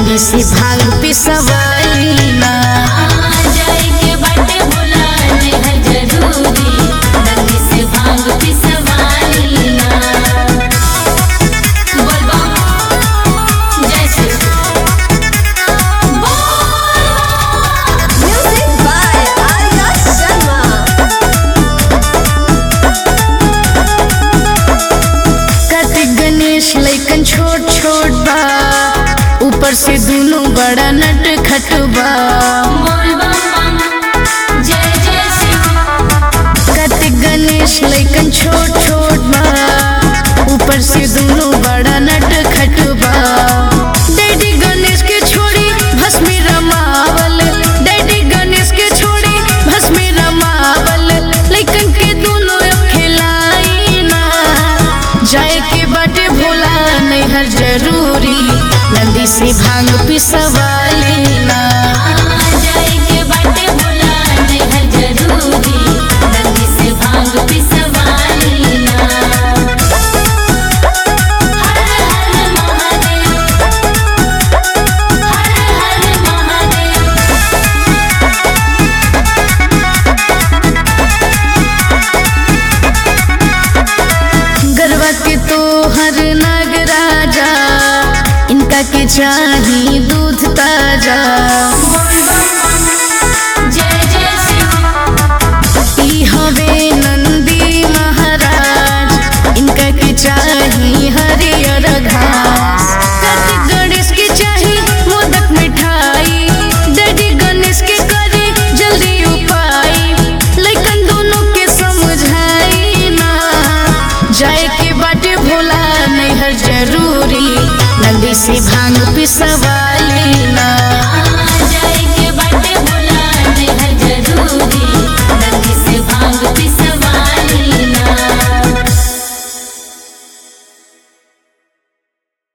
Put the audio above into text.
नंदी से भांग पिसवाली ना। जाए के बाटे भोला नेहर जरूरी, नंदी से भांग पिसवाली ना। बोल बम जय Shri Music by Arya Sharma. Kartik Ganesh लइकन छोट छोट बा, ऊपर से दोनों बड़ा नट खट बा। बोल बम जय जय शिव। कार्तिक गणेश लइकन छोट छोट बा, ऊपर से दोनों बड़ा नट खट बा। डैडी गणेश के छोड़ी भस्मी रमावल, डैडी गणेश के छोड़ी भस्मी रमावल, लइकन के दोनों खिलाई ना। जाए के बाटे भोला नैहर जरूरी, नंदी से भांग पिसवाली ना। जाए के बाटे भोला नेहर जरूरी, नंदी से भांग पिसवाली ना। हर हर महादेव, हर हर महादेव। गरबा के तो हर नागराजा, इनका के चाही दूध ताजा। जय जय शिव। ई हवे नंदी महाराज, इनका के चाही हरियर घास। कार्तिक गणेश के चाही मोदक मिठाई, डैडी गणेश के करे जल्दी उपाय, लइकन दोनों के समझाई ना। जाए के बाटे भोला नैहर जरूरी, नंदी से भांग पिसवाली ना। जाए के बाटे भोला नेहर जरूरी,